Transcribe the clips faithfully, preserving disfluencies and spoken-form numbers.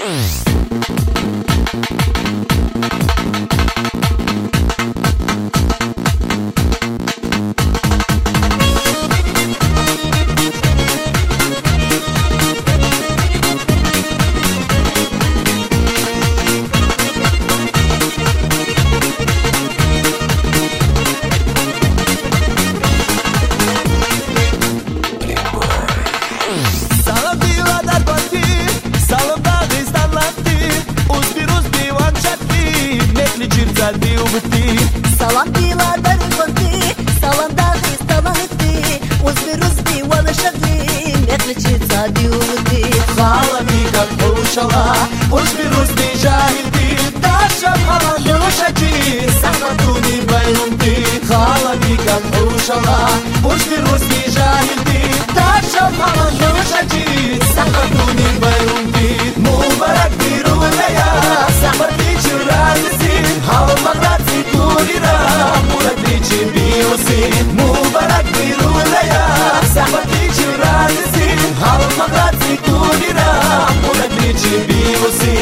Salam biladar konti, salam dahi stalanti, uzbi ruzbi wala shadli, meklichi tzadi uvdi. Khalami kak ushala, uzbi ruzbi jahilti, dasham halan yushaji, samaduni bayrumti. Khalami kak ushala, uzbi ruzbi jahilti, dasham halan yushaji, samaduni bayrumti. Mubarak birulaya, samadni churazi, hawa magati turira, muradni chibiusi. Mubarak birulaya, samadni churazi, hawa magati turira, muradni chibiusi.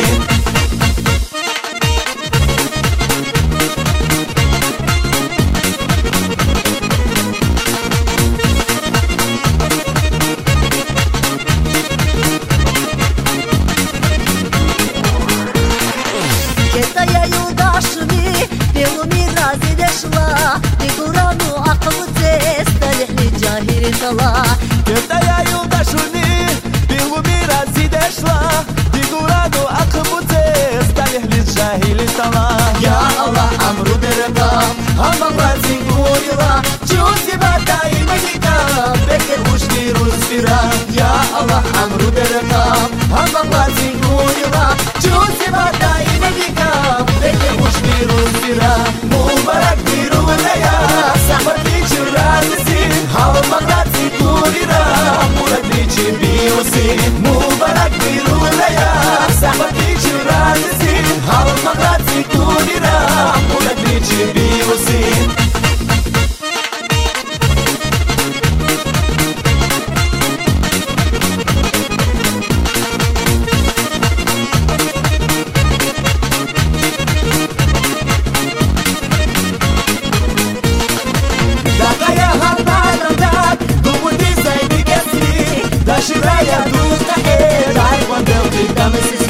Ketaya yoldaşını, belumi razi deşla, Diguranu akıllı tez, talihli cahiri tala. Ketaya yoldaşını, belumi razi deşla, Diguranu akıllı tez, talihli cahiri tala. Ya Allah amru dereka, hamam razi gurila, Cuzi badai magika, bekir ushti ruzbira. Ya Allah amru dereka, hamam razi gurila, Cuzi badai magika, bekir ushti ruzbira. Mubarak birulaya, samadni churazi, hawa magati turira, muradni chibiusi. Mubarak birulaya, samadni churazi, hawa magati turira, muradni chibiusi. Dakaya halbanadak, dumuti zaidi kesri, dashiraya duta e, dai quando eu te